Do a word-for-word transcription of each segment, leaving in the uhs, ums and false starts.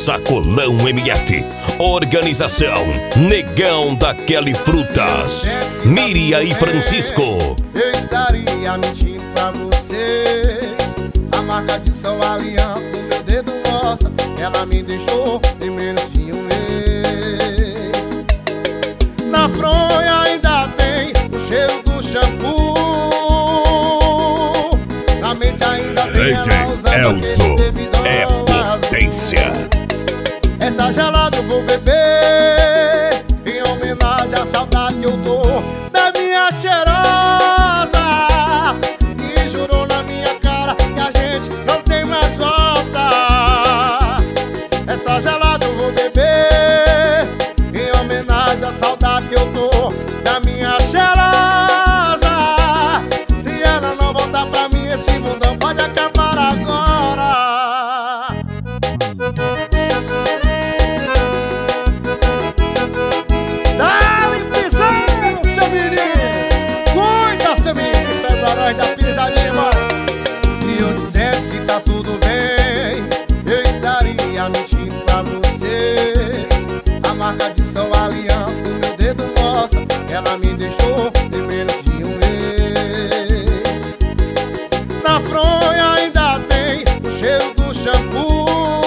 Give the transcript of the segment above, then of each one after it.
Sacolão M F. Organização Negão da Kelly Frutas, Miriam e Francisco. Eu estaria mentindo pra vocês. A marca de sua aliança no meu dedo mostra. Ela me deixou em menos de um mês. Na fronha ainda tem o cheiro do shampoo. Na mente ainda tem ela usando Elzo, aquele bebidão é potência. azul. Essa gelada eu vou beber em homenagem à saudade que eu tô da minha cheirosa, que jurou na minha cara que a gente não tem mais volta. Essa gelada eu vou beber em homenagem à saudade que eu tô da minha cheirosa. Se ela não voltar pra mim, esse mundão pode acabar agora. Da pisadinha, mano. Se eu dissesse que tá tudo bem, eu estaria mentindo pra vocês. A marca de sua aliança no meu dedo mostra. Ela me deixou em menos de um mês. Na fronha ainda tem o cheiro do shampoo.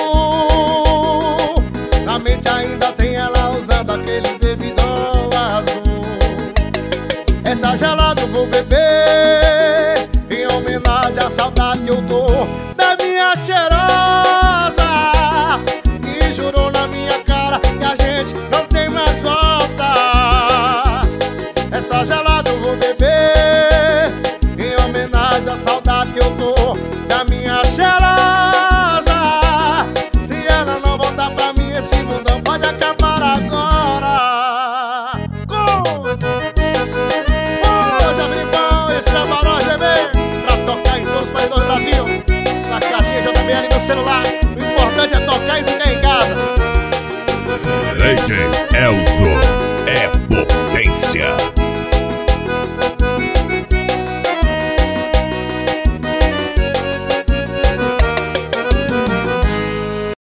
Na mente ainda tem ela usando aquele bebidão azul. Essa gelada eu vou beber em homenagem à saudade que eu tô da minha cheirosa, que jurou na minha cara que a gente não tem mais volta. Essa gelada eu vou beber em homenagem à saudade que eu tô da minha cheirosa. Se ela não voltar pra mim, esse mundão pode acabar agora. Na caixinha J B L no celular. O importante é tocar e ficar em casa. D J Elzo é potência.